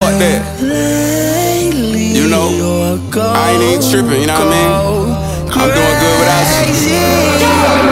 fuck that. You know, I ain't even tripping, you know what I mean? I'm doing good without you.